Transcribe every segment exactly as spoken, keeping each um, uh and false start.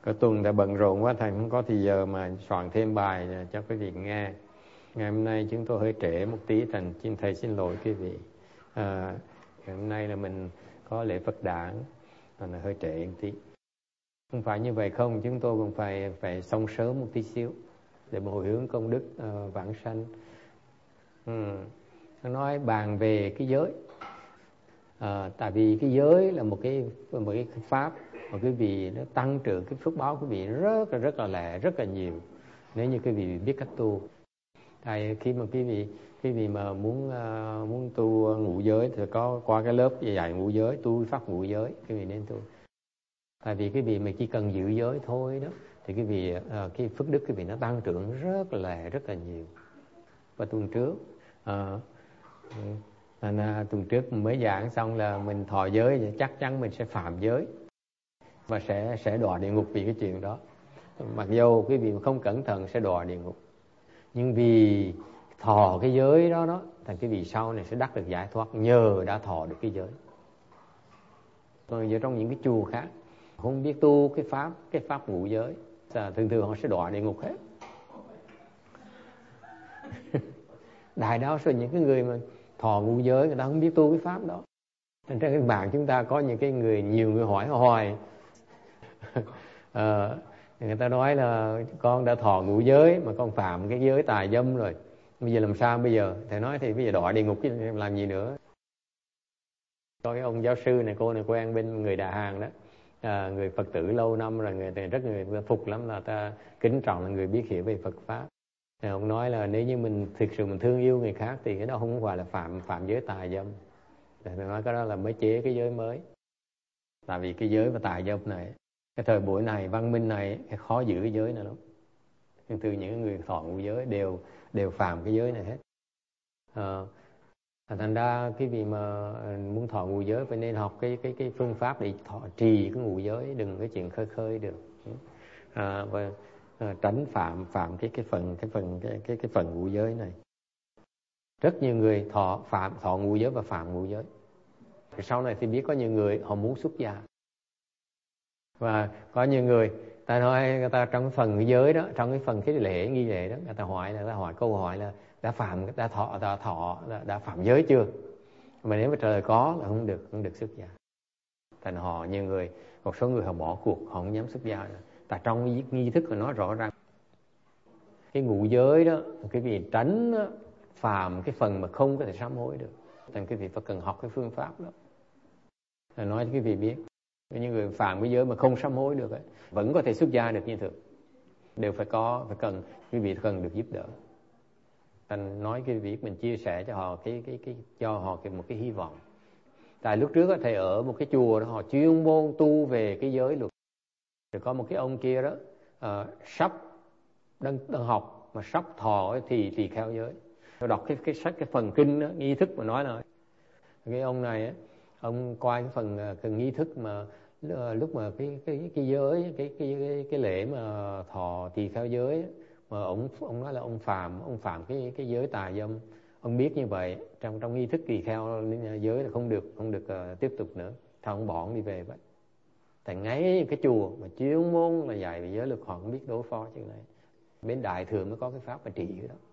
Cái tuần đã bận rộn quá, thầy không có thì giờ mà soạn thêm bài cho quý vị nghe. Ngày hôm nay chúng tôi hơi trễ một tí, thành xin thầy xin lỗi quý vị. À, ngày hôm nay là mình có lễ Phật đản, thành là hơi trễ một tí. Không phải như vậy không, chúng tôi cũng phải phải xong sớm một tí xíu để mà hồi hướng công đức uh, vãng sanh. Ừ. Nói bàn về cái giới. À, tại vì cái giới là một cái một cái pháp mà quý vị nó tăng trưởng cái phước báo quý vị rất là rất là lẹ, rất là nhiều nếu như quý vị biết cách tu. Tại khi mà quý vị quý vị mà muốn uh, muốn tu ngũ giới thì có qua cái lớp dạy ngũ giới, tu pháp ngũ giới quý vị nên tu. Tại vì quý vị mà chỉ cần giữ giới thôi đó thì quý vị uh, cái phước đức quý vị nó tăng trưởng rất là lẹ, rất là nhiều. Và tuần trước uh, Thành à, tuần trước mới giảng xong là mình thọ giới thì chắc chắn mình sẽ phạm giới và sẽ sẽ đọa địa ngục vì cái chuyện đó. Mặc dù quý vị không cẩn thận sẽ đọa địa ngục, nhưng vì thọ cái giới đó đó thành quý vị sau này sẽ đắc được giải thoát nhờ đã thọ được cái giới. Còn ở trong những cái chùa khác không biết tu cái pháp cái pháp ngũ giới, thường thường họ sẽ đọa địa ngục hết. Đại đa số những cái người mà thọ ngũ giới người ta không biết tu cái pháp đó. Trên cái bàn chúng ta có những cái người, nhiều người hỏi hoài à, người ta nói là con đã thọ ngũ giới mà con phạm cái giới tà dâm rồi, bây giờ làm sao bây giờ? Thầy nói thì bây giờ đọa địa ngục chứ làm gì nữa. Có cái ông giáo sư này, cô này quen bên người Đà Hàn đó, à, người Phật tử lâu năm rồi, người ta rất người phục lắm, là ta kính trọng là người biết hiểu về Phật pháp. Thì ông nói là nếu như mình thực sự mình thương yêu người khác thì cái đó không phải là phạm phạm giới tà dâm. Thì nói cái đó là mới chế cái giới mới. Tại vì cái giới và tà dâm này, cái thời buổi này, văn minh này, cái khó giữ cái giới này lắm. Nhưng từ những người thọ ngũ giới đều đều phạm cái giới này hết. À, thành ra cái vị mà muốn thọ ngũ giới phải nên học cái cái cái phương pháp để thọ trì cái ngũ giới, đừng cái chuyện khơi khơi được. À, và à, tránh phạm phạm cái cái phần cái phần cái cái cái phần ngũ giới này. Rất nhiều người thọ phạm thọ ngũ giới và phạm ngũ giới. Sau này thì biết có nhiều người họ muốn xuất gia, và có nhiều người ta nói người ta trong phần cái giới đó, trong cái phần cái lễ nghi lễ đó, người ta hỏi là người ta hỏi câu hỏi là đã phạm đã thọ đã thọ đã, đã phạm giới chưa? Mà nếu mà trả lời có là không được không được xuất gia. Thành họ nhiều người, một số người họ bỏ cuộc, họ không dám xuất gia nữa. Tại trong nghi thức của nó rõ ràng cái ngũ giới đó, cái vị tránh đó, phạm cái phần mà không có thể sám hối được. Thành cái vị phải cần học cái phương pháp đó. Là nói cho cái vị biết, những người phạm cái giới mà không sám hối được ấy, vẫn có thể xuất gia được như thường, đều phải có phải cần quý vị cần được giúp đỡ. Thành nói cái việc mình chia sẻ cho họ cái cái cái cho họ cái một cái hy vọng. Tại lúc trước thầy ở một cái chùa đó, họ chuyên môn tu về cái giới luật. Rồi có một cái ông kia đó uh, sắp đang, đang học mà sắp thọ thì thì theo giới. Tôi đọc cái cái sách cái phần kinh đó, nghi thức mà nói là cái ông này á, ông coi cái phần cái nghi thức mà lúc mà cái cái cái giới cái cái cái, cái lễ mà thọ tỳ kheo giới á, mà ông ông nói là ông phạm ông phạm cái cái giới tà dâm. Ông biết như vậy trong trong nghi thức tỳ kheo giới là không được không được uh, tiếp tục nữa, thôi ông bỏ ông đi về vậy. Tại ngay cái chùa mà chuyên môn là dạy về giới luật họ không biết đối phó chuyện này. Bên Đại Thừa mới có cái pháp mà trị cái đó,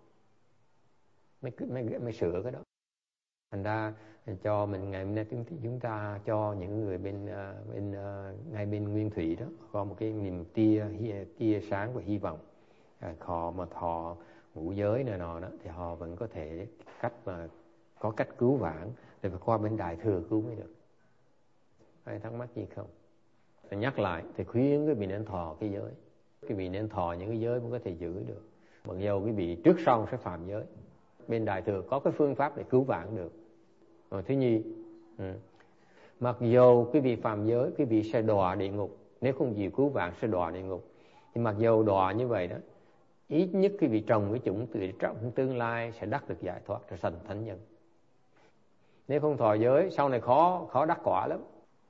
mới mới mới sửa cái đó. Thành ra cho mình ngày hôm nay chúng ta cho những người bên bên ngay bên Nguyên Thủy đó có một cái niềm tia tia sáng và hy vọng. Họ mà thọ ngũ giới này nọ đó thì họ vẫn có thể cách mà có cách cứu vãn để phải qua bên Đại Thừa cứu mới được. Ai thắc mắc gì không? Tôi nhắc lại thì khuyên quý vị nên thọ cái giới, quý vị nên thọ những cái giới mới có thể giữ được. Mặc dù quý vị trước sau sẽ phạm giới, bên Đại Thừa có cái phương pháp để cứu vãn được. Rồi thứ nhì, ừ. mặc dù quý vị phạm giới, quý vị sẽ đọa địa ngục, nếu không chịu cứu vãn sẽ đọa địa ngục. Nhưng mặc dù đọa như vậy đó, ít nhất quý vị trồng cái chủng từ trong tương lai sẽ đắc được giải thoát, trở thành thánh nhân. Nếu không thọ giới, sau này khó khó đắc quả lắm.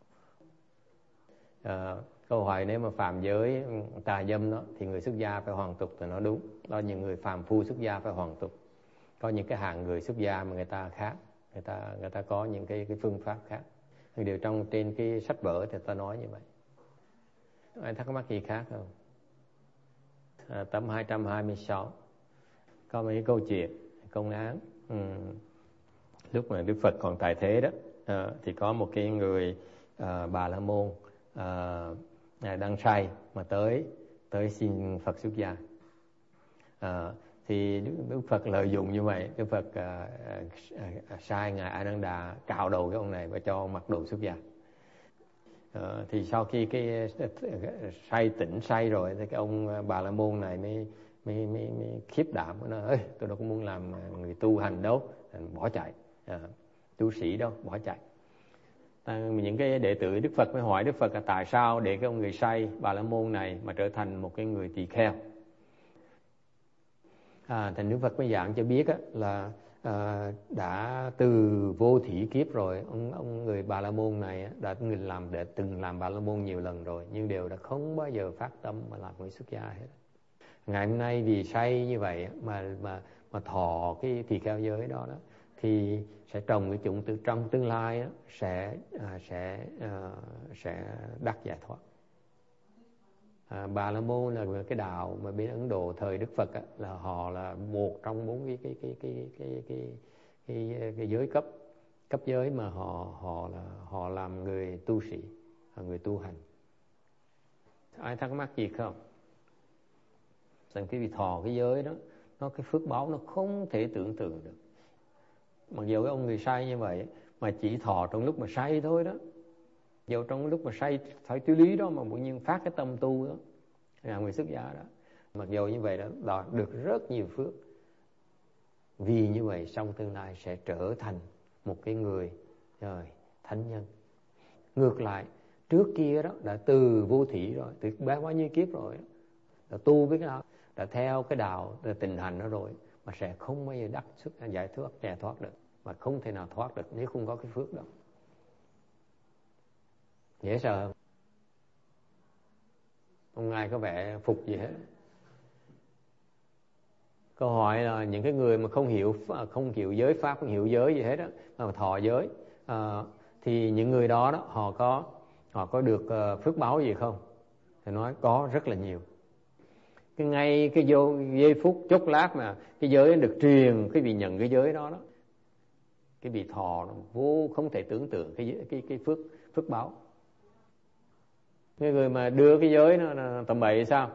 À, câu hỏi nếu mà phạm giới tà dâm đó thì người xuất gia phải hoàn tục thì nó đúng. Đó, những người phàm phu xuất gia phải hoàn tục. Có những cái hạng người xuất gia mà người ta khác, người ta người ta có những cái cái phương pháp khác. Thì điều trong trên cái sách vở thì ta nói như vậy. Ai thắc mắc gì khác không? À, tấm hai trăm hai mươi sáu có mấy câu chuyện công án. Ừ. Lúc mà Đức Phật còn tại thế đó, à, thì có một cái người à, Bà La Môn à, đang say mà tới tới xin Phật xuất gia. À, thì Đức, Đức Phật lợi dụng như vậy, Đức Phật à, à, sai ngài A Nan Đà cạo đầu cái ông này và cho mặc đồ xuất gia. À, thì sau khi cái say tỉnh say rồi thì cái ông Bà La Môn này mới mới mới, mới khiếp đảm, nói ơi tôi đâu có muốn làm người tu hành đâu, bỏ chạy. À, tu sĩ đâu, bỏ chạy. À, những cái đệ tử Đức Phật mới hỏi Đức Phật là tại sao để cái ông người say Bà La Môn này mà trở thành một cái người tỳ kheo. À, thành Đức Phật mới giảng cho biết á, là à, đã từ vô thỉ kiếp rồi, ông ông người Bà La Môn này á, đã từng làm để từng làm Bà La Môn nhiều lần rồi, nhưng đều đã không bao giờ phát tâm mà làm người xuất gia hết. Ngày hôm nay vì say như vậy mà mà mà thọ cái tỳ kheo giới đó đó, thì sẽ trồng cái chủng từ trong tương lai đó, sẽ à, sẽ à, sẽ đắc giải thoát. À, Bà La Môn là cái đạo mà bên Ấn Độ thời Đức Phật á, là họ là một trong bốn cái cái cái cái cái cái cái, cái, cái giới cấp cấp giới mà họ họ là họ làm người tu sĩ, người tu hành. Ai thắc mắc gì không? Rằng cái vị thọ cái giới đó, nó cái phước báo nó không thể tưởng tượng được. Mặc dù cái ông người say như vậy mà chỉ thọ trong lúc mà say thôi đó, dù trong lúc mà say phải tư lý đó mà bỗng nhiên phát cái tâm tu đó, là người xuất gia đó, mặc dù như vậy đó đạt được rất nhiều phước. Vì như vậy trong tương lai sẽ trở thành một cái người rồi thánh nhân. Ngược lại trước kia đó đã từ vô thỉ rồi, từ bao nhiêu kiếp rồi đó, đã tu với cái đạo, đã theo cái đạo tình hành đó rồi, mà sẽ không bao giờ đắc xuất giải thoát giải thoát được, mà không thể nào thoát được nếu không có cái phước đó. Dễ sợ không? Không ai có vẻ phục gì hết. Câu hỏi là những cái người mà không hiểu không hiểu giới pháp, không hiểu giới gì hết á, mà thọ giới à, thì những người đó đó họ có họ có được uh, phước báo gì không? Thì nói có rất là nhiều. Cái ngay cái vô giây phút chốc lát mà cái giới được truyền, cái vị nhận cái giới đó đó, cái vị thọ nó vô không thể tưởng tượng cái cái cái phước phước báo. Cái người mà đưa cái giới nó, nó tầm bậy sao?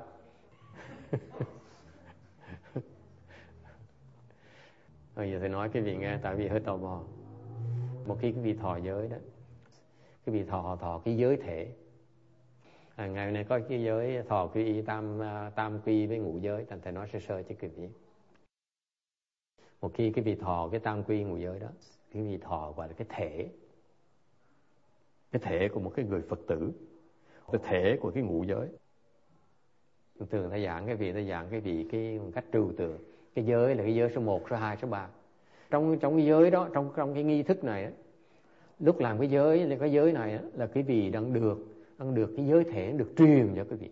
Bây giờ thầy nói cái vị nghe, tại vì hơi tò mò. Một khi cái vị thọ giới đó, cái vị thọ thọ cái giới thể. À, ngày hôm nay có cái giới thọ quy y tam tam quy với ngũ giới, thành thầy nói sơ sơ cho quý vị. Một khi cái vị thọ cái tam quy ngũ giới đó, cái vị thọ gọi là cái thể, cái thể của một cái người Phật tử, cái thể của cái ngũ giới. Thường ta giảng cái vị ta giảng cái vị cái một cách trừu tượng. Cái giới là cái giới số một, số hai, số ba. Trong trong cái giới đó, trong trong cái nghi thức này á, lúc làm cái giới là cái giới này á, là cái vị đang được đang được cái giới thể được truyền cho cái vị.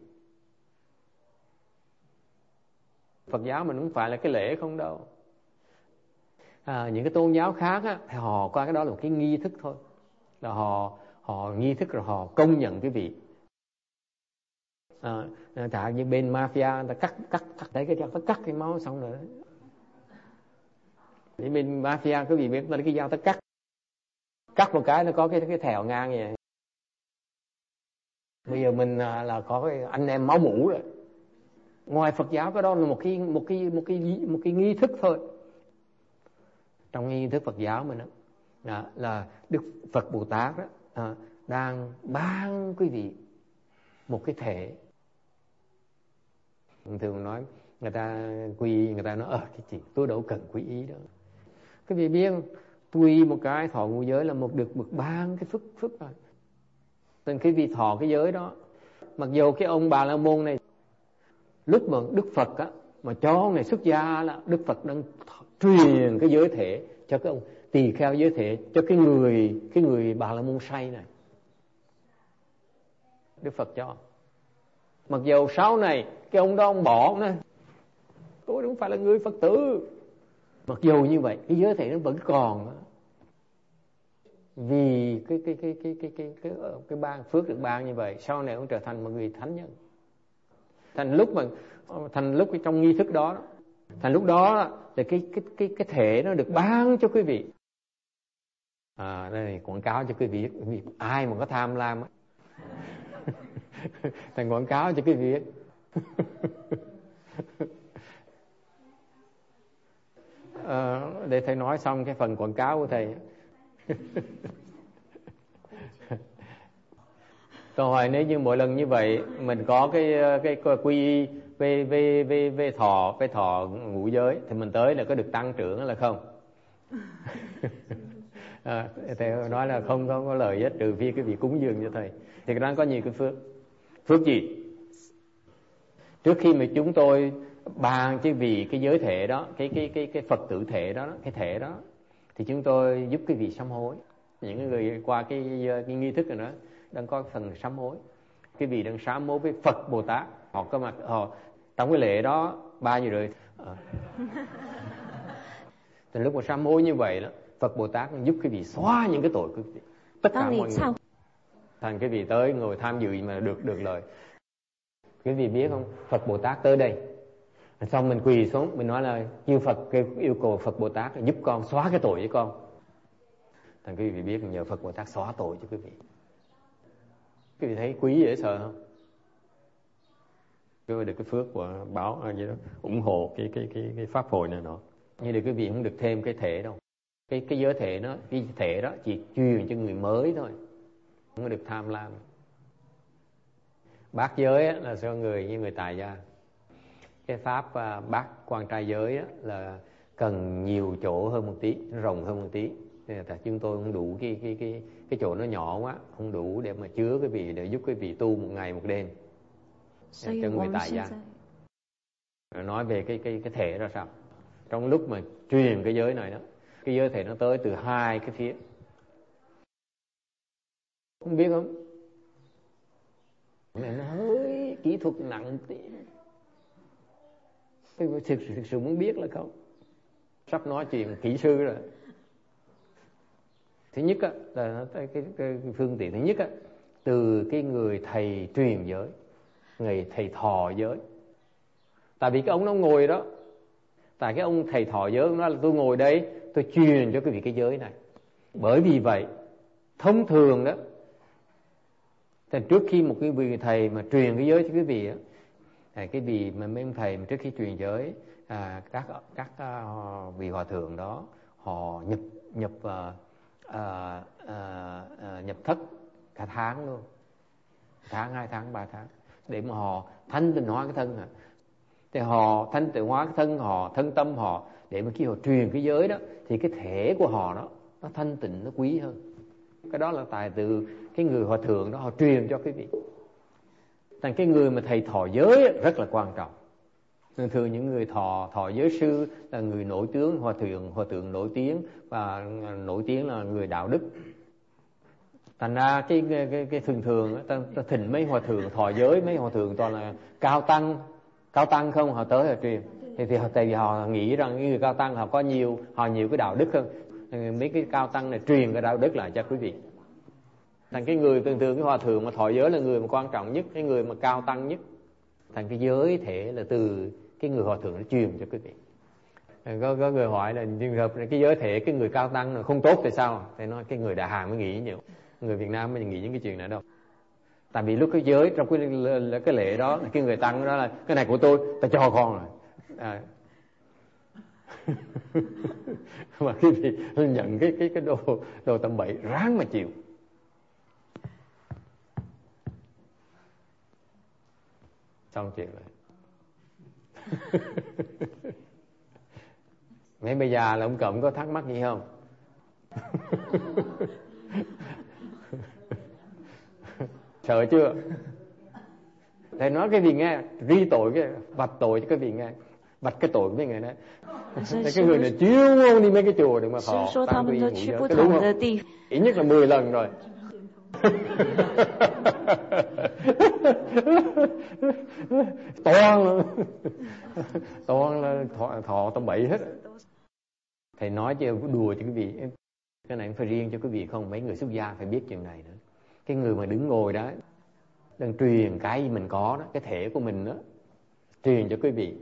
Phật giáo mình không phải là cái lễ không đâu. À, những cái tôn giáo khác á, thì họ qua cái đó là một cái nghi thức thôi, là họ họ nghi thức rồi họ công nhận cái vị. À, tại như bên mafia người ta cắt cắt cắt thấy cái dao, ta cắt cái máu xong rồi đấy. Thì bên mafia cái vị biết ta lấy cái dao ta cắt cắt một cái nó có cái cái thèo ngang vậy. Bây giờ mình là có cái anh em máu mủ rồi. Ngoài Phật giáo cái đó là một cái một cái một cái một cái nghi thức thôi. Trong nghi thức Phật giáo mình đó, là, là Đức Phật Bồ Tát đó, à, đang ban quý vị một cái thể. Thường nói người ta quy y, người ta nói ờ cái gì tôi đâu cần quy y đâu. Cái vị biết quy một cái thọ ngũ giới là một được một ban cái phước phước rồi. Nên cái vị thọ cái giới đó, mặc dù cái ông Bà La Môn này lúc mà Đức Phật á mà cho ông này xuất gia là Đức Phật đang truyền cái giới thể cho cái ông tỳ kheo giới thể cho cái người cái người Bà La Môn say này. Đức Phật cho. Mặc dù sau này cái ông đó ông bỏ, ông nói tôi không phải là người Phật tử. Mặc dù như vậy cái giới thể nó vẫn còn đó. Vì cái cái cái cái cái cái cái cái ban phước được ban như vậy, sau này ông trở thành một người thánh nhân. Thành lúc mà thành lúc trong nghi thức đó, thành lúc đó là cái cái cái cái thể nó được ban cho quý vị. À, đây này, quảng cáo cho quý vị, quý vị ai mà có tham lam á, thành quảng cáo cho quý vị. À, để thầy nói xong cái phần quảng cáo của thầy. Câu hỏi nếu như mỗi lần như vậy mình có cái cái, cái quy y về về về về thọ về thọ ngũ giới thì mình tới là có được tăng trưởng là không? À, thầy nói là không có, có lời hết trừ phi cái vị cúng dường cho thầy. Thì cái đó có nhiều cái phước. Phước gì? Trước khi mà chúng tôi ban cái vị cái giới thể đó, cái cái cái cái Phật tử thể đó, cái thể đó, thì chúng tôi giúp cái vị sám hối. Những người qua cái, cái nghi thức này đó đang có phần sám hối. Cái vị đang sám hối với Phật Bồ Tát, họ có mặt họ trong cái lễ đó ba giờ rưỡi. À. Thì lúc mà sám hối như vậy đó, Phật Bồ Tát giúp cái vị xóa những cái tội của quý vị. Tất cả mọi người. Thành cái vị tới ngồi tham dự mà được được lời. Quý vị biết không, Phật Bồ Tát tới đây, xong mình quỳ xuống, mình nói là yêu Phật, yêu cầu Phật Bồ Tát giúp con xóa cái tội với con. Thành quý vị biết nhờ Phật Bồ Tát xóa tội cho quý vị. Quý vị thấy quý dễ sợ không? Quý vị được cái phước của báo gì đó, ủng hộ cái cái cái cái pháp hội này nọ. Như được quý vị không được thêm cái thể đâu. Cái cái giới thể đó, cái thể đó chỉ truyền cho người mới thôi, không có được tham lam. Bát giới á, là cho người như người tài gia. Cái pháp uh, bát quan trai giới á, là cần nhiều chỗ hơn một tí, rộng hơn một tí. Nên là chúng tôi không đủ cái cái cái cái chỗ nó nhỏ quá, không đủ để mà chứa cái vị để giúp cái vị tu một ngày một đêm cho người tài gia. Nói về cái cái cái thể ra sao? Trong lúc mà truyền cái giới này đó, cái giới thể nó tới từ hai cái phía. Không biết không? Này nó hơi kỹ thuật nặng tí. Tôi thực, thực sự muốn biết là không? Sắp nói chuyện kỹ sư rồi. Thứ nhất á, là cái, cái, cái phương tiện thứ nhất á, từ cái người thầy truyền giới, người thầy thọ giới. Tại vì cái ông nó ngồi đó, tại cái ông thầy thọ giới nó là tôi ngồi đây, tôi truyền cho cái vị cái giới này. Bởi vì vậy, thông thường đó, thì trước khi một cái vị thầy mà truyền cái giới cho quý vị á, cái vị mà mấy ông thầy mà trước khi truyền giới, à, các các uh, vị hòa thượng đó họ nhập nhập uh, uh, uh, uh, nhập thất cả tháng luôn, tháng hai tháng ba tháng để mà họ thanh tịnh hóa cái thân à. Thì họ thanh tịnh hóa cái thân họ, thân tâm họ, để mà khi họ truyền cái giới đó thì cái thể của họ đó nó thanh tịnh, nó quý hơn. Cái đó là tài từ cái người hòa thượng đó họ truyền cho quý vị. Thành cái người mà thầy thọ giới rất là quan trọng. Thường thường những người thọ thọ giới sư là người nổi tiếng, hòa thượng hòa thượng nổi tiếng và nổi tiếng là người đạo đức. Thành ra cái cái cái, cái thường thường ta, ta thỉnh mấy hòa thượng thọ giới, mấy hòa thượng toàn là cao tăng, cao tăng không, họ tới họ truyền. Thì thì tại vì họ nghĩ rằng những người cao tăng họ có nhiều, họ nhiều cái đạo đức hơn. Mấy cái cao tăng này truyền cái đạo đức lại cho quý vị. Thành cái người thường thường cái hòa thượng mà thọ giới là người mà quan trọng nhất, cái người mà cao tăng nhất. Thành cái giới thể là từ cái người hòa thượng nó truyền cho quý vị. Có, có người hỏi là trường hợp cái giới thể cái người cao tăng là không tốt thì sao? Thì nói cái người Đại Hàn mới nghĩ nhiều, người Việt Nam mới nghĩ những cái chuyện này đâu. Tại vì lúc cái giới trong cái cái lễ đó, cái người tăng đó là cái này của tôi, ta cho con rồi. À. Mà cái gì nhận cái cái cái đồ đồ tầm bậy ráng mà chịu. Xong chuyện rồi. Mấy bây giờ là ông Cụm có thắc mắc gì không? Sợ chưa? Thầy nói cái gì nghe, ri tội cái vạch tội cho cái gì nghe, vạch cái tội với người đó. Cái người này chuyên môn đi mấy cái chùa để mà thọ tam quy ngũ giới, cái đúng không? Ít nhất là mười lần rồi. Toàn toàn là thọ, thọ tầm bậy hết. Thầy nói chứ đùa cho cái vị Cái này không phải riêng cho quý vị không, mấy người xuất gia phải biết chuyện này nữa. Cái người mà đứng ngồi đó đang truyền cái mình có đó, cái thể của mình đó, truyền cho quý vị.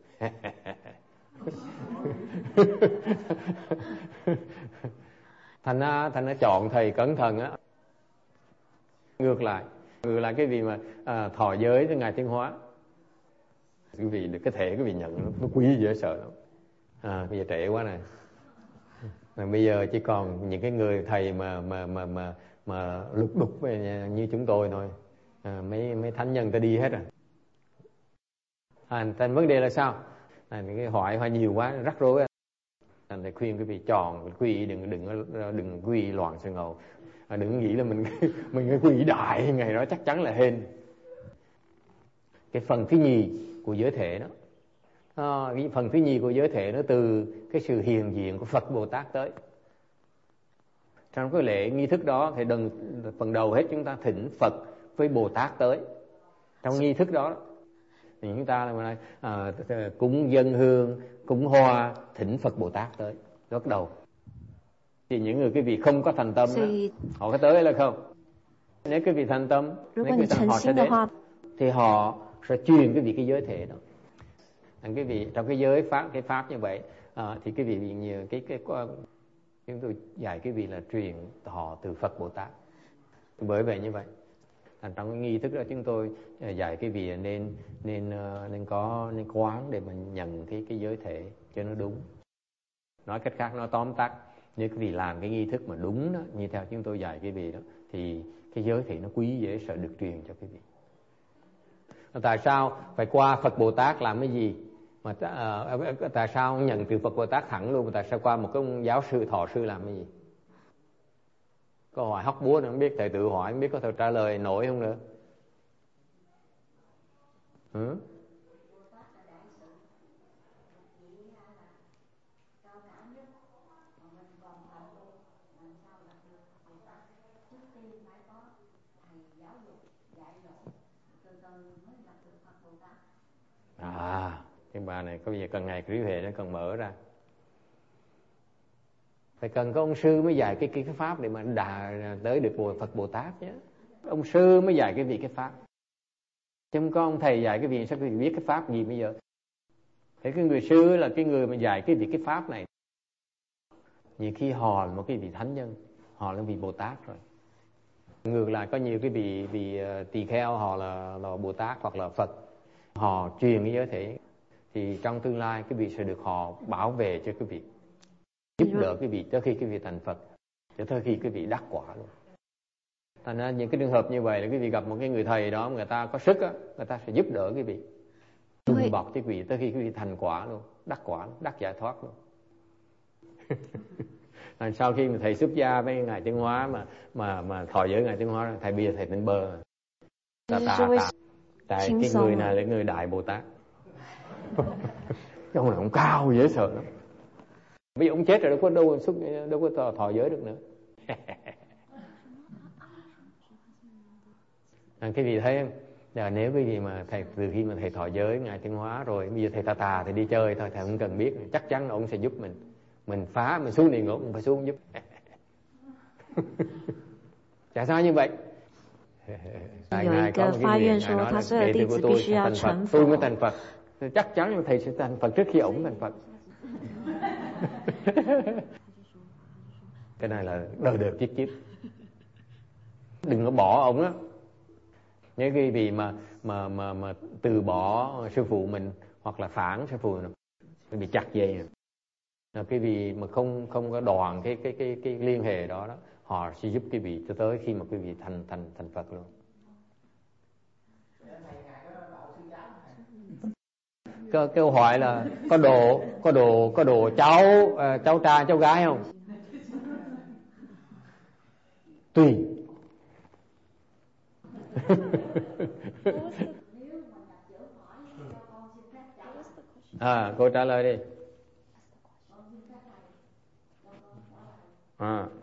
Thành ra thành ra chọn thầy cẩn thận á. Ngược lại, ngược lại cái vị mà à, thọ giới với ngài Tiến Hóa, quý vị được cái thể quý vị nhận nó, nó quý dễ sợ lắm. À, bây giờ trễ quá này. Mà bây giờ chỉ còn những cái người thầy mà mà mà mà mà lục đục về như chúng tôi thôi. À, mấy mấy thánh nhân ta đi hết rồi. À, thành vấn đề là sao? À, cái hoại hoa nhiều quá rắc rối. Thành thầy khuyên quý vị chọn quy y, đừng đừng đừng quy y loạn sơ ngầu. À, đừng nghĩ là mình mình cái quy y đại ngày đó chắc chắn là hên. Cái phần thứ nhì của giới thể đó, à, cái phần thứ nhì của giới thể nó từ cái sự hiện diện của Phật Bồ Tát tới. Trong cái lễ nghi thức đó thì đừng phần đầu hết chúng ta thỉnh Phật với Bồ Tát tới. Trong nghi thức đó thì chúng ta là à, cúng dân hương, cúng hoa, thỉnh Phật Bồ Tát tới. Bắt đầu thì những người cái vị không có thành tâm đó, họ có tới là không? Nếu cái vị thành tâm, nếu cái vị thành họ sẽ đến, thì họ sẽ truyền cái vị cái giới thể đó. Cái vị trong cái giới pháp, cái pháp như vậy à, thì cái vị nhiều cái cái chúng tôi dạy cái vị là truyền họ từ Phật Bồ Tát. Bởi vậy như vậy, trong cái nghi thức đó chúng tôi dạy cái vị nên nên nên có nên quán để mình nhận cái cái giới thể cho nó đúng. Nói cách khác, nói tóm tắt, nếu cái vị làm cái nghi thức mà đúng đó, như theo chúng tôi dạy cái vị đó, thì cái giới thể nó quý dễ sợ được truyền cho cái vị. Tại sao phải qua Phật Bồ Tát làm cái gì? Mà uh, tại sao không nhận từ Phật Bồ Tát thẳng luôn, mà tại sao qua một cái giáo sư thọ sư làm cái gì? Câu hỏi hóc búa nữa không biết, thầy tự hỏi không biết có thể trả lời nổi không nữa. Ừ? À, cái bà này có gì cần ngày trí huệ nó cần mở ra. Phải cần có ông sư mới dạy cái cái, cái pháp để mà đà tới được Bồ Phật Bồ Tát nhé. Ông sư mới dạy cái vị cái pháp. Chứ không có ông thầy dạy cái vị sao quý vị biết cái pháp gì bây giờ. Thế cái người sư là cái người mà dạy cái vị cái pháp này. Nhiều khi họ là một cái vị thánh nhân, họ là vị Bồ Tát rồi. Ngược lại có nhiều cái vị vị tỳ kheo họ là, là Bồ Tát hoặc là Phật, họ truyền cái giới thể, thì trong tương lai cái vị sẽ được họ bảo vệ cho cái vị, giúp đỡ cái vị tới khi cái vị thành Phật, cho tới khi cái vị đắc quả luôn. Thành ra những cái trường hợp như vậy là cái vị gặp một cái người thầy đó, người ta có sức á, người ta sẽ giúp đỡ cái vị, đùm bọc cái vị tới khi cái vị thành quả luôn, đắc quả, đắc giải thoát luôn. Sau khi mà thầy xuất gia với ngài Tiến Hóa mà mà mà thọ giới ngài Tiến Hóa, thầy bây giờ thầy tỉnh bơ, ta ta ta, tại cái người này là người đại Bồ Tát. Cái ông này ông cao dễ sợ lắm. Bây giờ ông chết rồi, đâu có đâu xuất đâu có thọ, thọ giới được nữa. À, cái vị thấy không? Giờ nếu cái gì mà thầy từ khi mà thầy thọ giới ngài Tiến Hóa rồi, bây giờ thầy tà tà thì đi chơi thôi, thầy không cần biết, chắc chắn là ông sẽ giúp mình. Mình phá, mình xuống địa ngục, mình phải xuống giúp. Tại sao như vậy? Tại ngài có một cái nguyện, ngài nói là đệ tử của tôi sẽ thành Phật, tôi mới thành Phật. Chắc chắn là thầy sẽ thành Phật trước khi ổng thành Phật. Cái này là đời đời kiếp kiếp. Đừng có bỏ ổng á. Nếu cái vị mà mà mà mà từ bỏ sư phụ mình hoặc là phản sư phụ mình, bị chặt dây rồi. Cái vị mà không không có đoàn cái cái cái cái liên hệ đó đó, họ sẽ giúp cái vị cho tới khi mà cái vị thành thành thành Phật luôn. Câu, câu hỏi là có đồ có đồ có đồ cháu uh, cháu trai cháu gái không? Tùy. À, cô trả lời đi. À.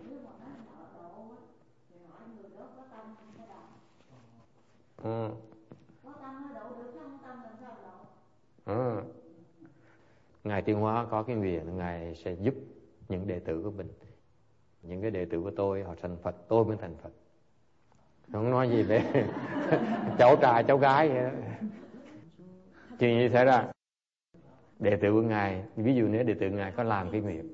Ừ. Ừ. Ngài Tiến Hóa có cái nguyện ngài sẽ giúp những đệ tử của mình Những cái đệ tử của tôi họ thành Phật, tôi mới thành Phật. Không nói gì về cháu trai cháu gái vậy đó. Chuyện gì xảy ra? Đệ tử của ngài, ví dụ nếu đệ tử ngài có làm cái nguyện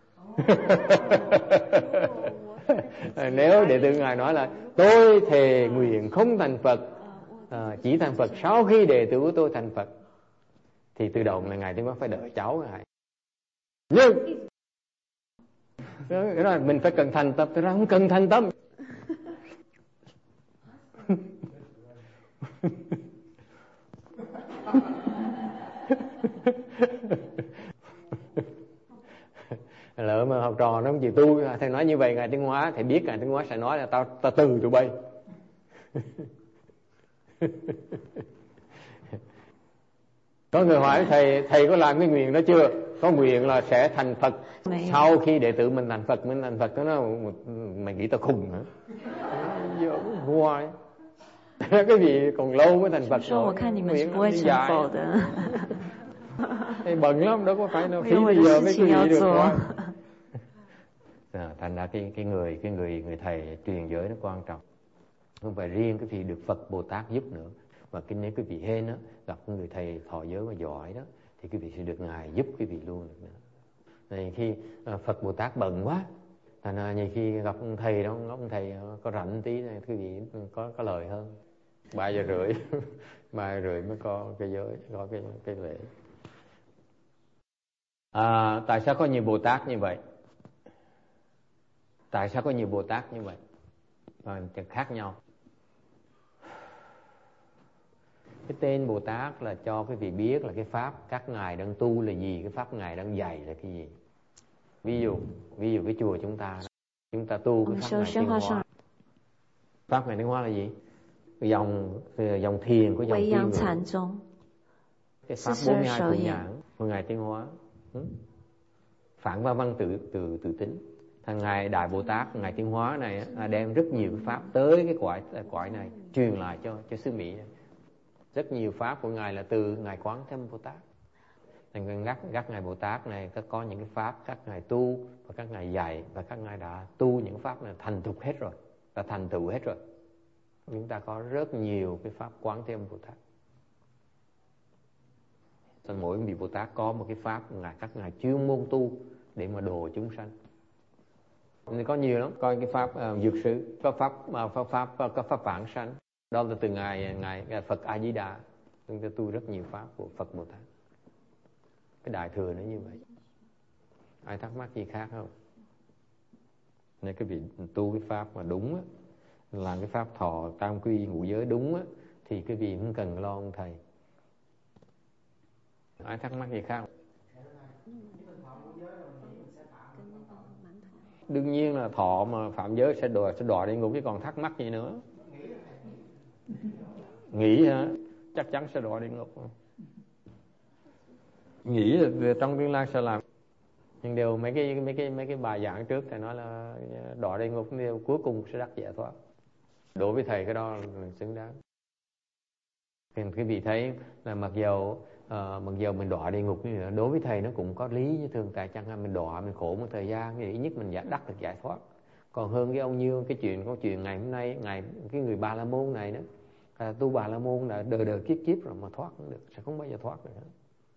nếu đệ tử ngài nói là tôi thề nguyện không thành Phật, à, chỉ thành Phật sau khi đệ tử của tôi thành Phật, thì tự động là ngài Tiến Hóa phải đợi cháu ngài. Nhưng cái đó mình phải cần thành tâm, tôi nói không cần thành tâm. Lỡ mà học trò nó không chịu tu, thầy nói như vậy ngài Tiến Hóa, thầy biết ngài Tiến Hóa sẽ nói là tao tao từ tụi bay. Có người hỏi thầy, thầy có làm cái nguyện đó chưa? Có nguyện là sẽ thành Phật sau khi đệ tử mình thành Phật, mình thành Phật. Nó nói mày nghĩ tao khùng hả? Hoài cái gì còn lâu mới thành Phật rồi. Nguyện nó đi dài thầy bận lắm, đâu có phải đâu phí bây giờ mấy cái gì được thôi. À, thành ra cái cái người cái người người thầy truyền giới nó quan trọng, không phải riêng cái vị được Phật Bồ Tát giúp nữa, mà cái nếu cái vị hên đó gặp người thầy thọ giới mà giỏi đó thì cái vị sẽ được ngài giúp cái vị luôn được nữa. Này khi à, Phật Bồ Tát bận quá, thành ra nhiều khi gặp ông thầy đó, ông thầy có rảnh tí này cái vị có có lời hơn. Ba giờ rưỡi ba giờ rưỡi mới có cái giới, có cái cái lễ. À, tại sao có nhiều Bồ Tát như vậy? Tại sao có nhiều Bồ Tát như vậy? À, khác nhau. Cái tên Bồ Tát là cho cái vị biết là cái pháp các ngài đang tu là gì, cái pháp ngài đang dạy là cái gì. Ví dụ, ví dụ cái chùa chúng ta, chúng ta tu cái pháp ngài Tiến Hóa. Pháp ngài Tiến Hóa là gì? Cái dòng dòng thiền của dòng thiên người. Cái pháp bốn mươi hai thủ nhãn của ngài Tiến Hóa. Phản va văn tự từ tự tính. Thằng ngài Đại Bồ Tát, ngài Tiến Hóa này là đem rất nhiều cái pháp tới cái cõi cõi này truyền lại cho cho xứ Mỹ này. Rất nhiều pháp của ngài là từ ngài Quán Thế Âm Bồ Tát. Thành các các ngài Bồ Tát này có có những cái pháp các ngài tu và các ngài dạy, và các ngài đã tu những pháp này thành thục hết rồi, đã thành tựu hết rồi. Chúng ta có rất nhiều cái pháp Quán Thế Âm Bồ Tát. Nên mỗi vị Bồ Tát có một cái pháp ngài các ngài chuyên môn tu để mà độ chúng sanh. Nên có nhiều lắm, coi cái pháp uh, dược sư, có pháp uh, pháp pháp có pháp vãng sanh. Đó là từ ngài ngài Phật A Di Đà. Chúng ta tu rất nhiều pháp của Phật Bồ Tát. Cái đại thừa nó như vậy. Ai thắc mắc gì khác không? Nên cái vị tu cái pháp mà đúng á, làm cái pháp thọ tam quy ngũ giới đúng á, thì cái vị không cần lo ông thầy. Ai thắc mắc gì khác không? Đương nhiên là thọ mà phạm giới sẽ đọa sẽ đọa địa ngục, chứ còn thắc mắc gì nữa. Nghĩ hả? Chắc chắn sẽ đọa địa ngục. Nghĩ là trong tương lai sẽ làm. Nhưng đều mấy cái mấy cái mấy cái bài giảng trước thầy nói là đọa địa ngục đều cuối cùng sẽ đắc giải thoát. Đối với thầy cái đó là xứng đáng. Thì cái vị thấy là mặc dầu uh, mặc dầu mình đọa địa ngục như vậy, đối với thầy nó cũng có lý chứ thường. Tại chẳng hạn mình đọa mình khổ một thời gian thì ít nhất mình đã đắc được giải thoát. Còn hơn cái ông Như cái chuyện câu chuyện ngày hôm nay ngày cái người Bà La Môn này đó, à, tu Bà La Môn là đời đời kiếp kiếp rồi mà thoát không được, sẽ không bao giờ thoát được nữa.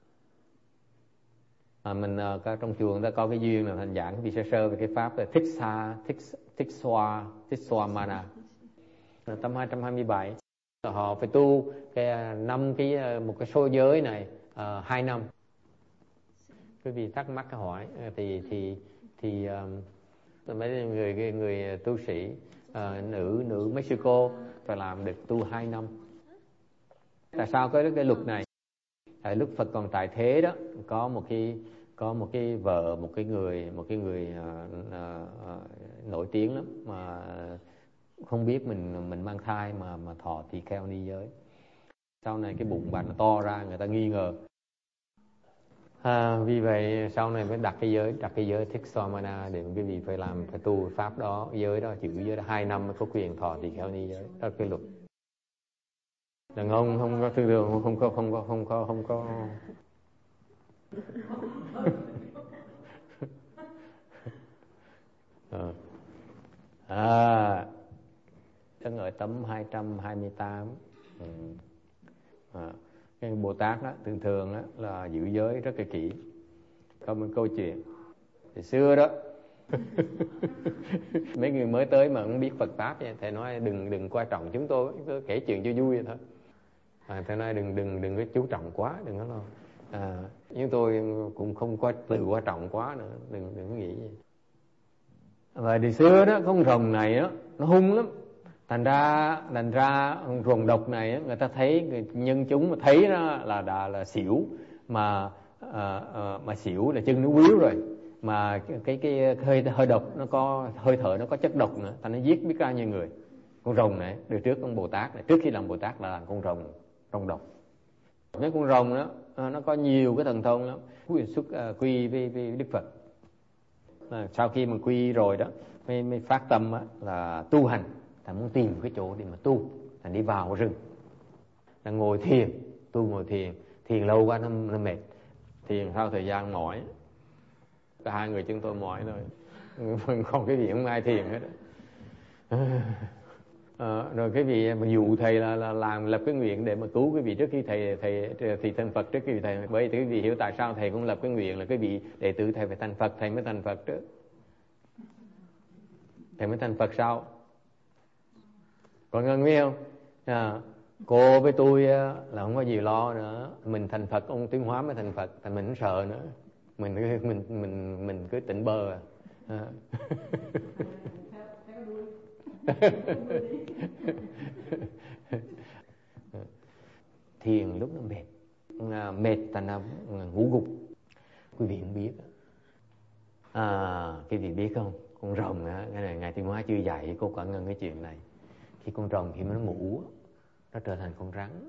À, mình uh, trong chùa người ta có cái duyên là thành giảng vì sơ sơ về cái pháp là thích xa thích thích xoa thích xoa mana năm hai trăm hai mươi bảy. Họ phải tu cái năm cái một cái số giới này uh, hai năm. Quý vị thắc mắc cái hỏi thì thì thì um, mấy người người, người tu sĩ uh, nữ nữ Mexico phải làm được tu hai năm. Tại sao có cái luật này? Tại lúc Phật còn tại thế đó, có một cái có một cái vợ một cái người một cái người uh, uh, uh, nổi tiếng lắm mà không biết mình mình mang thai mà mà thọ tỳ kheo ni giới. Sau này cái bụng bà nó to ra, người ta nghi ngờ. À, vì vậy sau này mới đặt cái giới đặt cái giới thích Swamana để quý vị phải làm phải tu pháp đó, giới đó, chữ giới đó hai năm mới có quyền thọ tỳ kheo ni giới. Đó là cái luật. Đàn ông không có thường thường không có không có không có không có À, à đang ở tấm hai trăm hai mươi tám. Ừ. À, cái Bồ Tát đó thường thường đó là giữ giới rất là kỹ. Có một câu chuyện thì xưa đó mấy người mới tới mà không biết Phật pháp vậy, thầy nói đừng đừng quan trọng chúng tôi, cứ kể chuyện cho vui vậy thôi. À, thầy nói đừng đừng đừng có chú trọng quá, đừng có lo. À, nhưng tôi cũng không có từ quan trọng quá nữa, đừng đừng có nghĩ vậy. Và thì xưa đó con rồng này đó nó hung lắm, thành ra thành ra con rồng độc này đó, người ta thấy người nhân chúng mà thấy nó là là, là xỉu mà à, à, mà xỉu là chân nó quýu rồi, mà cái cái, cái hơi hơi độc nó có hơi thở nó có chất độc nữa, thành nó giết biết bao nhiêu người. Con rồng này từ trước con Bồ Tát này, trước khi làm Bồ Tát là làm con rồng rồng độc. Mấy con rồng đó nó có nhiều cái thần thông lắm, quy xuất uh, quy với, với Đức Phật. À, sau khi mà quy rồi đó mới, mới phát tâm á, là tu hành, thành muốn tìm cái chỗ để mà tu, thành đi vào rừng, là ngồi thiền, tu ngồi thiền, thiền lâu quá nó, nó mệt, thiền sau thời gian mỏi, cả hai người chúng tôi mỏi rồi, còn cái gì không ai thiền hết. À, rồi cái vị mà dụ thầy là, là làm lập cái nguyện để mà cứu cái vị trước khi thầy thầy thì thành Phật trước khi thầy. Bởi vì cái vị hiểu tại sao thầy cũng lập cái nguyện là cái vị đệ tử thầy phải thành Phật, thầy mới thành Phật trước, thầy mới thành Phật sau. Còn ngân biết không? À, cô với tôi là không có gì lo nữa, mình thành Phật, ông tiến hóa mới thành Phật, thành mình không sợ nữa, mình mình mình mình cứ tỉnh bơ à. À. Thiền lúc nó mệt, mệt thành ra ngủ gục. Quý vị không biết à, quý vị biết không, con rồng á, cái này ngài Tiến Hóa chưa dạy cô Quả Ngân cái chuyện này. Khi con rồng khi nó ngủ nó trở thành con rắn.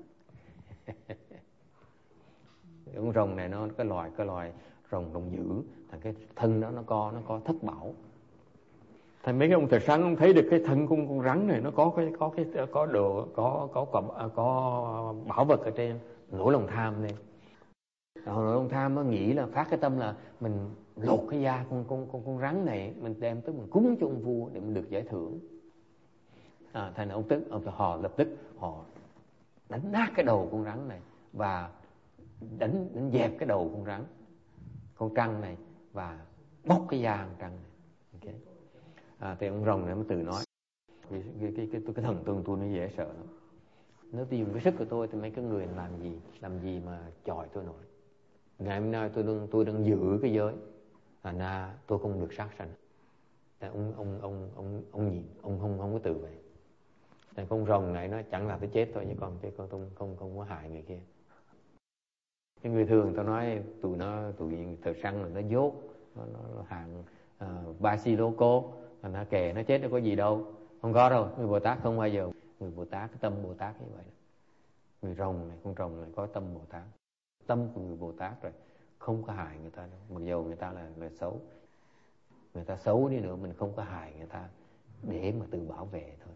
Con rồng này nó cái loài cái loài rồng rồng dữ, thành cái thân đó nó có nó có thất bảo. Thành mấy cái ông thầy sáng ông thấy được cái thân con con rắn này nó có cái có cái có đồ có có có, có bảo vật ở trên, nổi lòng tham lên. Nổi lòng tham nó nghĩ là phát cái tâm là mình lột cái da con con con con rắn này, mình đem tới mình cúng cho ông vua để mình được giải thưởng. À, thành ông tức ông họ lập tức họ đánh nát cái đầu con rắn này và đánh đánh dẹp cái đầu con rắn con trăng này và bóc cái da con trăng này. Okay. À, thì ông rồng này mới tự nói cái cái cái cái, cái thần tương tôi nó dễ sợ lắm. Nếu tôi dùng cái sức của tôi thì mấy cái người làm gì làm gì mà chọi tôi nổi. Ngày hôm nay tôi đang tôi đang giữ cái giới, thành ra tôi không được sát sanh. Tại ông ông ông ông ông nhìn ông không không có tự vậy. Tại con rồng này nó chẳng là tới chết thôi, chứ còn chứ con không không không có hại người kia. Cái người thường tao nói tụi nó tụi thợ săn là nó dốt, nó, nó hàng uh, Basiloco, nó kề nó chết nó có gì đâu, không có đâu. Người Bồ Tát không bao giờ, người Bồ Tát cái tâm Bồ Tát như vậy. Người rồng này, con rồng này có tâm Bồ Tát, tâm của người Bồ Tát rồi, không có hại người ta đâu. Mặc dù người ta là người xấu, người ta xấu đi nữa mình không có hại người ta để mà tự bảo vệ thôi.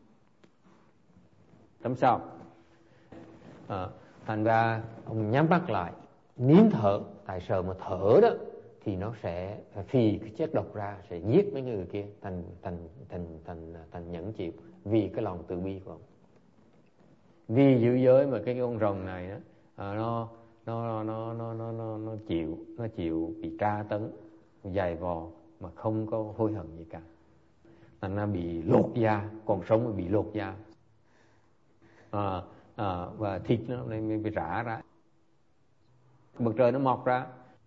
Tấm sau à, thành ra ông nhắm mắt lại nín thở, tại sợ mà thở đó thì nó sẽ phì cái chất độc ra, sẽ giết mấy người kia, thành thành thành thành thành nhẫn chịu vì cái lòng từ bi của ông. Vì giữ giới mà cái con rồng này đó à, nó, nó nó nó nó nó nó chịu nó chịu bị tra tấn dày vò mà không có hối hận gì cả, thành ra bị lột da, còn sống mà bị lột da à, à, và thịt nó mới bị rã ra, mặt trời nó mọc ra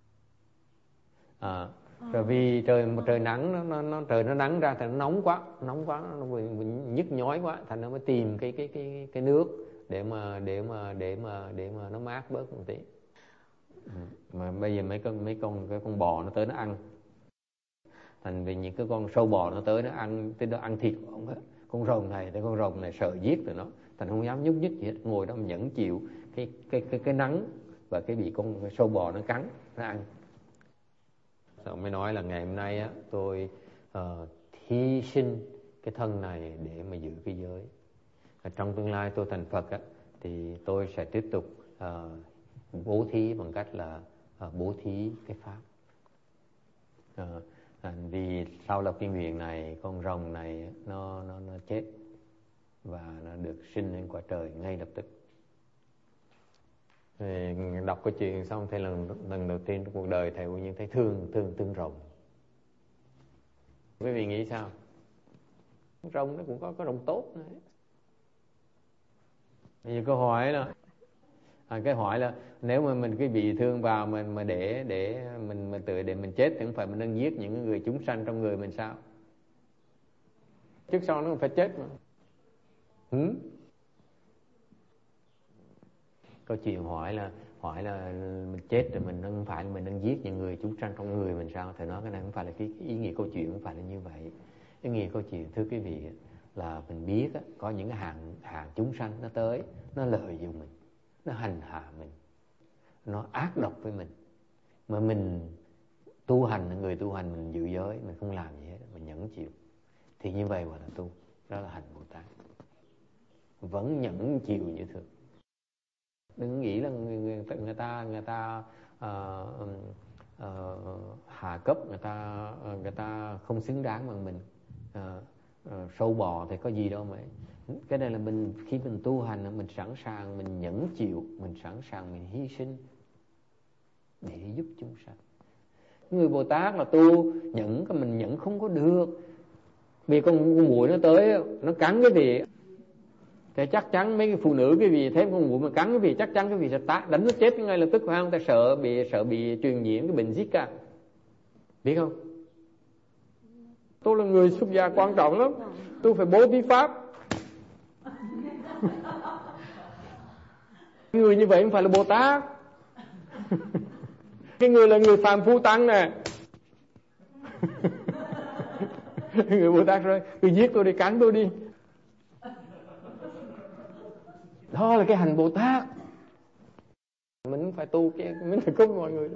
à, rồi vì trời một trời nắng nó, nó, nó trời nó nắng ra thì nó nóng quá nóng quá nó bị, bị nhức nhói quá, thành nó mới tìm cái cái cái cái nước để mà để mà để mà để mà nó mát bớt một tí. Mà bây giờ mấy con mấy con cái con bò nó tới nó ăn, thành vì những cái con sâu bò nó tới nó ăn, tới nó ăn thịt của ông hết. Con rồng này, cái con rồng này sợ giết rồi nó, thành không dám nhúc nhích gì hết, ngồi đó mà nhẫn chịu cái cái cái cái nắng và cái bị con cái sâu bò nó cắn nó ăn. Rồi mới nói là ngày hôm nay á tôi uh, hy sinh cái thân này để mà giữ cái giới. Và trong tương lai tôi thành Phật á thì tôi sẽ tiếp tục uh, bố thí bằng cách là uh, bố thí cái pháp. Uh, Vì sau lập kinh nguyện này, con rồng này nó nó nó chết và nó được sinh lên quả trời ngay lập tức. Thì đọc cái chuyện xong, thầy lần lần đầu tiên trong cuộc đời thầy cũng như thấy thương thương thương rồng. Quý vị nghĩ sao? Rồng nó cũng có có rồng tốt nữa. Bây giờ câu hỏi là à, cái hỏi là nếu mà mình cái bị thương vào mình mà để để mình mình tự để mình chết thì không phải mình đang giết những người chúng sanh trong người mình sao? Trước sau nó phải chết mà. Ừ? Câu chuyện hỏi là hỏi là mình chết rồi mình không phải mình đang giết những người chúng sanh trong người mình sao? Thầy nói cái này không phải là cái, cái ý nghĩa câu chuyện, không phải là như vậy. Ý nghĩa câu chuyện thưa quý vị là mình biết có những cái hàng hàng chúng sanh nó tới, nó lợi dụng mình, nó hành hạ mình, nó ác độc với mình, mà mình tu hành, người tu hành mình giữ giới, mình không làm gì hết, mình nhẫn chịu, thì như vậy gọi là tu, đó là hành Bồ Tát, vẫn nhẫn chịu như thường. Đừng nghĩ là người, người, người ta người ta uh, uh, hạ cấp, người ta uh, người ta không xứng đáng bằng mình. Uh, uh, sâu bò thì có gì đâu mà. Cái này là mình khi mình tu hành mình sẵn sàng, mình nhẫn chịu, mình sẵn sàng mình hy sinh để giúp chúng sanh. Người Bồ Tát là tu nhẫn, cái mình nhẫn không có được. Vì con, con muỗi nó tới nó cắn cái gì thì chắc chắn mấy cái phụ nữ cái gì thấy con muỗi mà cắn cái gì chắc chắn cái gì sẽ tá, đánh nó chết ngay lập tức, phải không? Ta sợ bị sợ bị truyền nhiễm cái bệnh Zika, biết không? Tôi là người xuất gia quan trọng lắm, tôi phải bố thí pháp. Người như vậy không phải là Bồ Tát. Cái người là người phàm phu tăng nè. Người Bồ Tát rồi, cứ giết tôi đi, cắn tôi đi. Đó là cái hành Bồ Tát. Mình phải tu cái, mình phải cúng mọi người.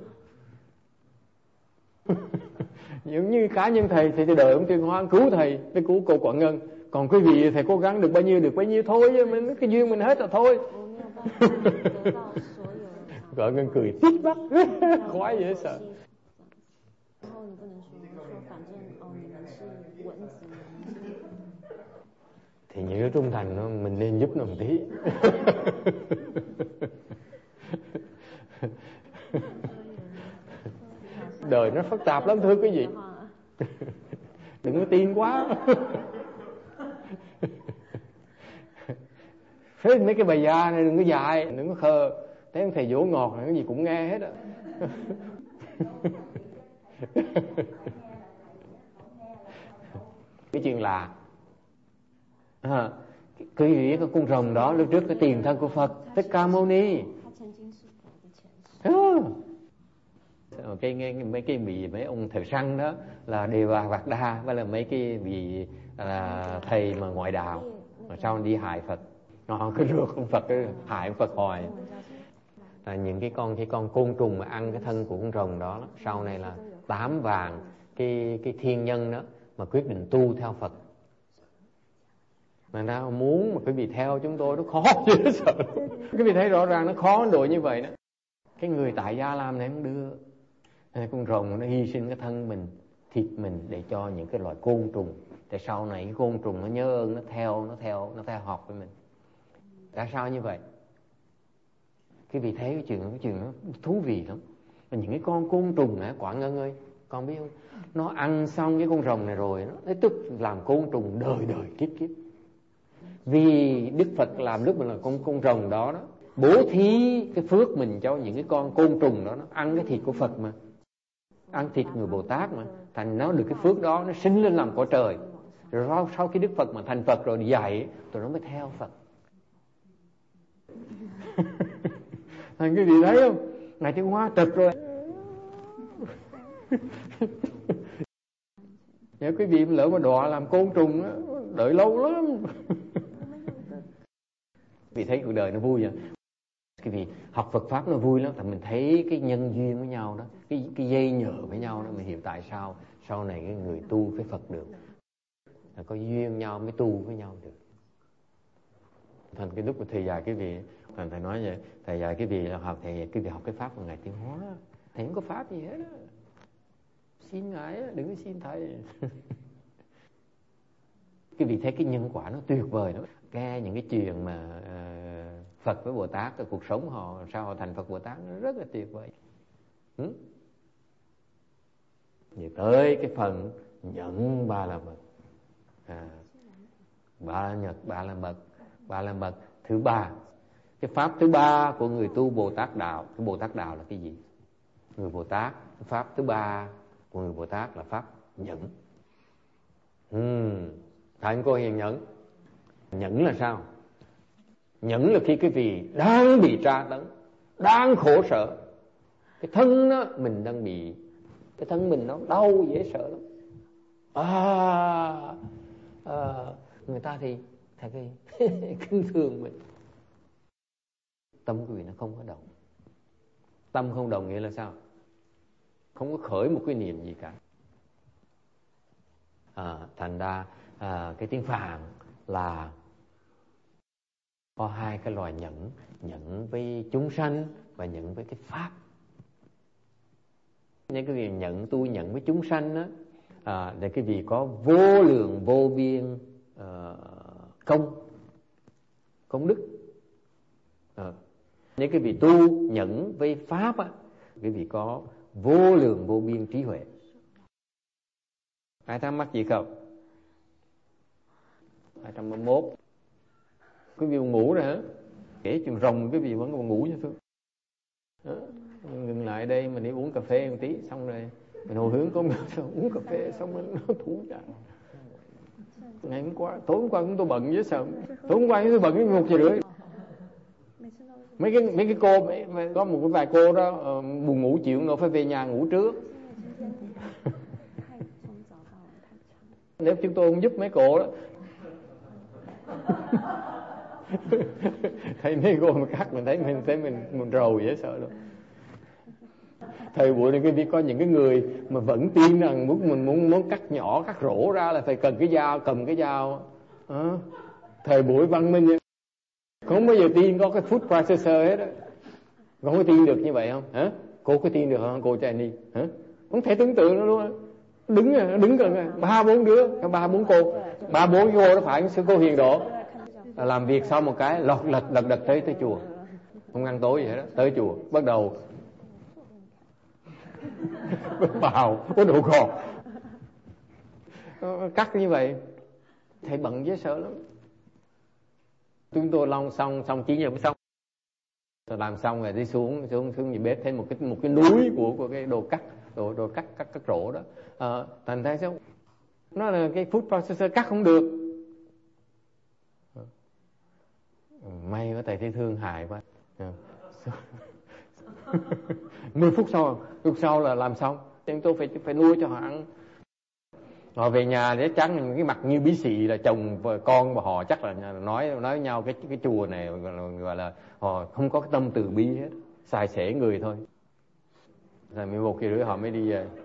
Giống như cá nhân thầy thì đợi ông Tuyên Hoa cứu thầy, cái cứu cô Quảng Ngân. Còn quý vị thầy cố gắng được bao nhiêu được bấy nhiêu thôi, chứ mình cái duyên mình hết rồi thôi. Quảng Ngân cười tít mắt, khoái dễ sợ. Thì những cái trung thành nó mình nên giúp nó một tí. Đời nó phức tạp lắm thưa quý vị. Đừng có tin quá. Thế mấy cái bài gia này đừng có dại, đừng có khờ. Thấy ông thầy dỗ ngọt này cái gì cũng nghe hết á. Cái chuyện là à, quý vị cái con rồng đó lúc trước cái tiền thân của Phật Thích Ca Mâu Ni. Cái, cái mấy cái vị mấy ông thợ săn đó là Đề Bà Vạc Đa, với là mấy cái vị là thầy mà ngoại đạo mà sau đi hại Phật, họ cứ rước ông Phật cứ hại ông Phật hoài. Là những cái con cái con côn trùng mà ăn cái thân của con rồng đó, đó sau này là tám vàng cái cái thiên nhân đó mà quyết định tu theo Phật. Mà ra muốn mà quý vị theo chúng tôi nó khó dễ sợ. Quý vị thấy rõ ràng nó khó độ như vậy đó. Cái người tại gia làm này không đưa. Con rồng nó hy sinh cái thân mình, thịt mình để cho những cái loài côn trùng. Tại sau này cái côn trùng nó nhớ ơn, nó theo, nó theo, nó theo học với mình. Tại sao như vậy? Quý vị thấy cái chuyện cái chuyện nó thú vị lắm. Và những cái con côn trùng này, Quảng Ngân ơi, con biết không? Nó ăn xong cái con rồng này rồi, nó tức làm côn trùng đời đời kiếp kiếp. Vì Đức Phật làm lúc mình là con con rồng đó đó, bố thí cái phước mình cho những cái con côn trùng đó, nó ăn cái thịt của Phật mà, ăn thịt người Bồ Tát mà, thành nó được cái phước đó, nó sinh lên làm cõi trời. Rồi sau, sau khi Đức Phật mà thành Phật rồi đi dạy, tụi nó mới theo Phật. Thành cái gì thấy không? Ngài Thiên Hoa trật rồi. Nếu quý vị lỡ mà đọa làm côn trùng á, đợi lâu lắm. Vì thấy cuộc đời nó vui vậy. Cái vì học Phật Pháp nó vui lắm. Tại mình thấy cái nhân duyên với nhau đó, Cái, cái dây nhờ với nhau đó. Mình hiểu tại sao sau này cái người tu với Phật được, là có duyên nhau mới tu với nhau được. Thành cái lúc mà thầy dạy cái vị, Thành thầy nói vậy, thầy dạy cái vị là học, thầy cái vị học cái Pháp của Ngài Tiến Hóa, thầy không có Pháp gì hết á. xin ngài đừng có xin thầy. Cái vị thấy cái nhân quả nó tuyệt vời lắm. Nghe những cái chuyện mà uh, Phật với Bồ Tát, cuộc sống họ sao họ thành Phật Bồ Tát, nó rất là tuyệt vời. Ừ? Vậy tới cái phần nhận ba la mật, à, ba la nhật, ba la mật, ba la mật thứ ba. Cái pháp thứ ba của người tu Bồ Tát đạo. Cái Bồ Tát đạo là cái gì? Người Bồ Tát, pháp thứ ba của người Bồ Tát là pháp nhẫn. Hmm. Thành cô hiền nhẫn. Nhẫn là sao? Nhẫn là khi cái vị đang bị tra tấn, đang khổ sở, cái thân đó, mình đang bị, cái thân mình nó đau dễ sợ lắm. À, à người ta thì thầy thì kinh thường mình. Tâm quý vị nó không có động. Tâm không động nghĩa là sao? Không có khởi một cái niệm gì cả. À, thành ra à, cái tiếng Phạn là có hai cái loài nhẫn, nhẫn với chúng sanh và nhẫn với cái pháp. Những cái gì nhận tu nhận với chúng sanh đó, à, để cái vị có vô lượng vô biên uh, công công đức. À, những cái vị tu nhận với pháp á, cái vị có vô lượng vô biên trí huệ. Ai thắc mắc gì không? hai trăm ba mươi mốt. Cái vị ngủ rồi hả? Kể chuyện rồng cái vị vẫn còn ngủ như thôi. Đó. Ngừng lại đây mình đi uống cà phê một tí, xong rồi mình hồi hướng có uống cà phê xong rồi nó thủ ra. Ngày hôm qua, tối hôm qua chúng tôi bận với sợ. Tối hôm qua chúng tôi bận với một giờ rưỡi. Mấy cái mấy cái cô mấy, mấy, có một cái vài cô đó uh, buồn ngủ chịu nữa phải về nhà ngủ trước. Nếu chúng tôi không giúp mấy cô đó. Thấy mấy cô mà cắt mình thấy mình thấy mình mình rầu dễ sợ luôn. Thời buổi này cái việc có những cái người mà vẫn tin rằng muốn mình muốn muốn cắt nhỏ cắt rổ ra là phải cần cái dao, cầm cái dao. À, thời buổi văn minh không bao giờ tin có cái food processor hết á. Không có tin được như vậy không? Hả? Cô có tin được không? Cô Jenny hả? Không thể tưởng tượng nó luôn. Đứng đứng gần ba bốn đứa, ba bốn cô, ba bốn cô đó phải sư cô Hiền Độ. Làm việc xong một cái lật lật lật lật tới tới chùa, không ăn tối gì hết đó, tới chùa bắt đầu vào có độ gọt cắt như vậy, thầy bận dễ sợ lắm. Chúng tôi long xong xong chín giờ mới xong, rồi làm xong rồi đi xuống xuống xuống nhà bếp thấy một cái một cái núi của của cái đồ cắt đồ đồ cắt cắt cắt rổ đó. À, thành ra sao nó là cái food processor cắt không được. May quá thầy thấy thương hại quá. Mười phút sau lúc sau là làm xong, chúng tôi phải phải nuôi cho họ ăn. Họ về nhà để trắng cái mặt như bí xị là chồng và con và họ chắc là nói nói nhau cái cái chùa này gọi là, gọi là họ không có cái tâm từ bi hết, xài xể người thôi. Rồi mười một giờ rưỡi họ mới đi về.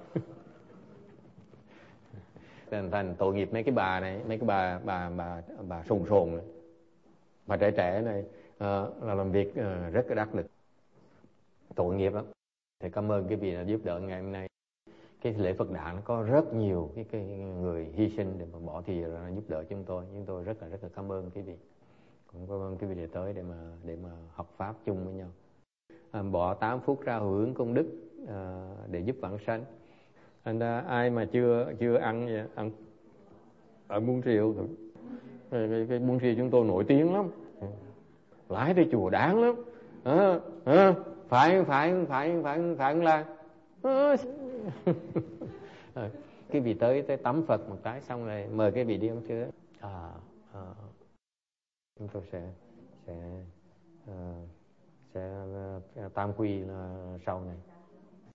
Thành thành tội nghiệp mấy cái bà này, mấy cái bà bà bà bà sồn sồn này, bà trẻ trẻ này uh, là làm việc uh, rất là đắc lực, tội nghiệp lắm. Thì cảm ơn cái vị đã giúp đỡ ngày hôm nay. Cái lễ Phật đản nó có rất nhiều cái, cái người hy sinh để mà bỏ thì ra giúp đỡ chúng tôi, chúng tôi rất là rất là cảm ơn cái vị, cũng cảm ơn cái vị để tới để mà để mà học pháp chung với nhau. À, bỏ tám phút ra hồi hướng công đức à, để giúp vãng sanh. Thành ra ai mà chưa chưa ăn vậy, ăn ở Buôn Triều, cái, cái, cái Buôn Triều chúng tôi nổi tiếng lắm, lái tới chùa đáng lắm. À, à, phải phải phải phải phải là à. Cái vị tới tới tắm Phật một cái xong rồi mời cái vị đi ông chưa. À, à, chúng tôi sẽ sẽ uh, sẽ uh, tam quy là sau này.